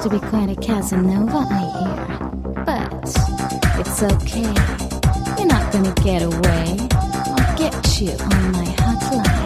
to be quite a Casanova, I hear. But it's okay. You're not gonna get away. I'll get you on my hotline.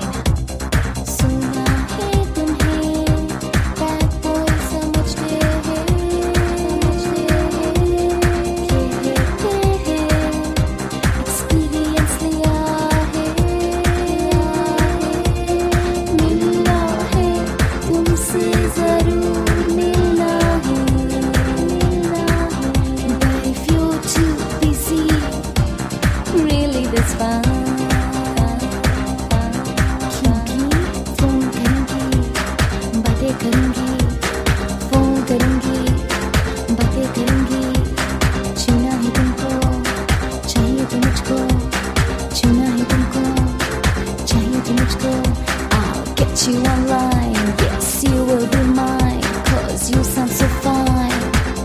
I'll get you online. Yes, you will be mine, 'cause you sound so fine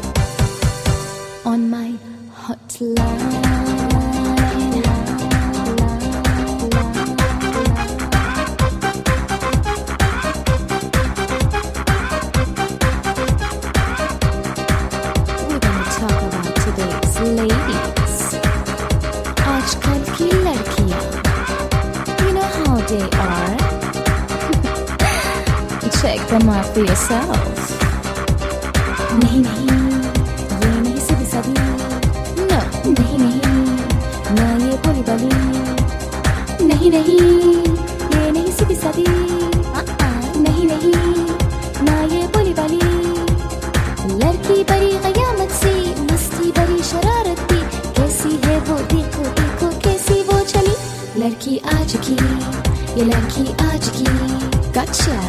on my hotline. We're gonna talk about today's ladies. आजकल की लड़कियां, you know how they are. Check them out for yourself. नहीं नहीं, ये नहीं सीधी सादी. No, नहीं नहीं, ना ये भोली भाली. नहीं नहीं, ये नहीं सीधी सादी. नहीं नहीं, ना ये भोली भाली. लड़की बड़ी क़यामत सी, मस्ती बड़ी शरारती. कैसी है वो देखो देखो, कैसी वो चली. लड़की आज की, ये लड़की आज की. Gotcha.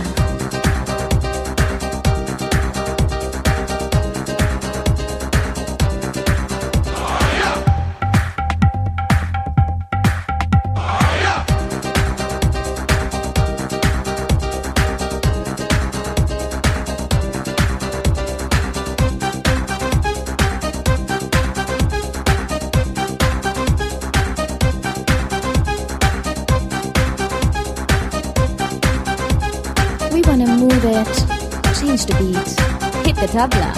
We wanna move it, change the beat, hit the tabla.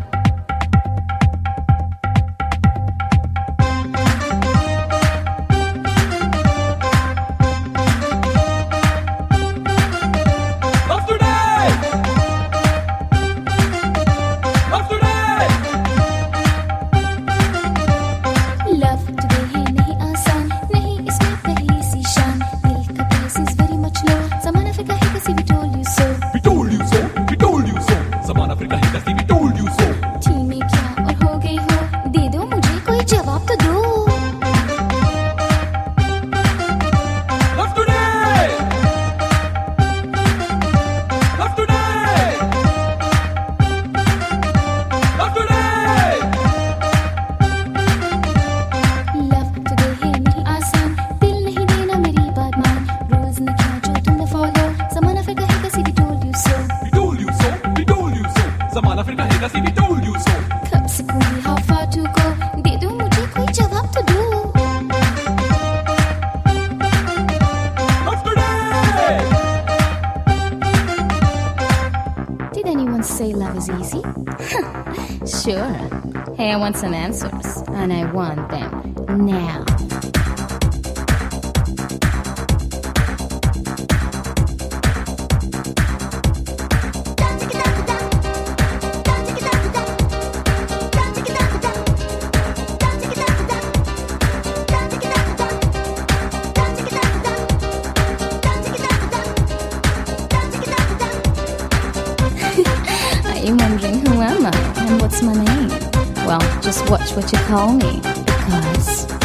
ज़माना फिर कहेगा सी we told you so. कब से पूरी how far to go, दे दो मुझे कोई जवाब तो दो. Love today. Did anyone say love is easy? Sure. Hey, I want some answers, and I want them now. You're wondering who am I and what's my name? Well, just watch what you call me, because